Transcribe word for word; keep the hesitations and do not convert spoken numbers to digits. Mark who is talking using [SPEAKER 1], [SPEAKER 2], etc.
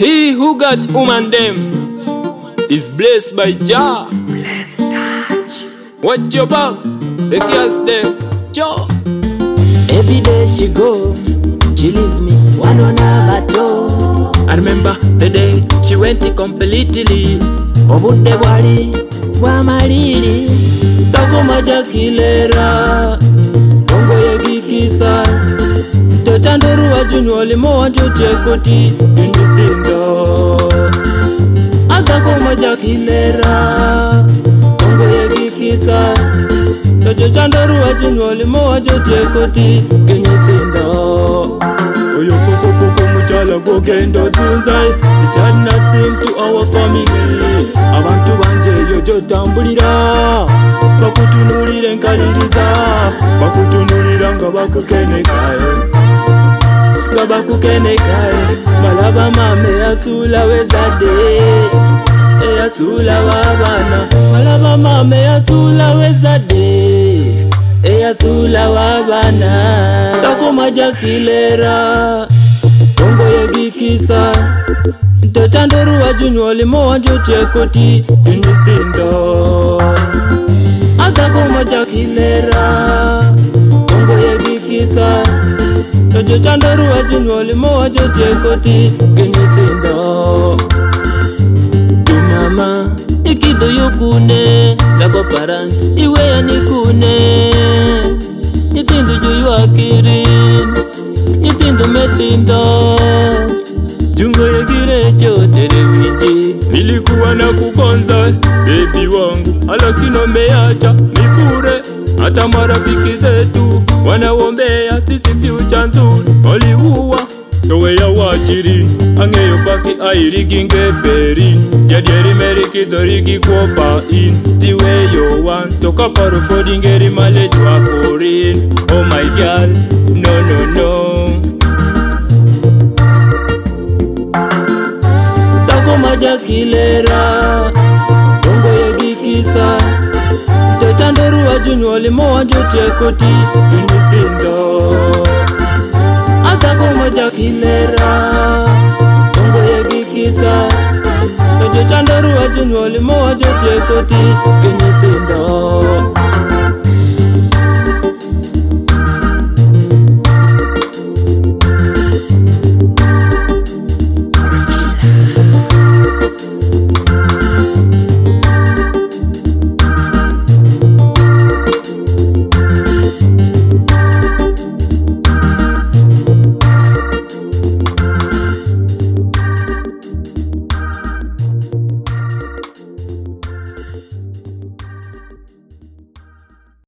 [SPEAKER 1] He who got woman them is blessed by Jah.
[SPEAKER 2] Blessed touch.
[SPEAKER 1] Watch your back, the girls them, Jah.
[SPEAKER 2] Every day she go, she leave me one on her bateau.
[SPEAKER 1] I remember the day she went completely.
[SPEAKER 2] Obude bwali bwa maliri takumaja kilera bongo yegikisa tochandoru wajunyo olimo wanjo chekoti kinitindo atakumaja kilera bongo yegikisa tochandoru wajunyo olimo wanjo chekoti kinitindo oyo poko poko muchala gogendo zunzai. It had nothing to our family. Abantu banje yojo tambulira bakutunulire nkaliriza bakutunulira nga bakukenekaye nga bakukenekaye malaba mame yasula wezade eyasula wabana malaba mame yasula wezade eyasula wabana takumaja kilera bongo yegikisa tochandoru wajunyo olimo wanjo chekoti kinitindo atakumaja kilera bongo yegikisa tochandoru wajunyo olimo wanjo chekoti kinitindo mama ikido yokune lago parang iwe ya nikune nitindo juyu akirin nitindo metindo jungo yegire chotere winji.
[SPEAKER 1] Nilikuwa na kukonza baby wangu, alakino meacha ni bure. Hata marafiki zetu wanaombea sisi future nzuri. Oliuwa towe ya wachiri angeyo baki airigi ngeperi jadieri meriki dorigi kwopa in tiwe yo wan toka paro fodi ngeri maleju akorin. Oh my girl, no no no
[SPEAKER 2] takumaja kilera bongo yegikisa tochandoru wajunyo olimo wanjo chekoti kinitindo atakumaja kilera bongo yegikisa tochandoru wajunyo olimo wanjo chekoti kinitindo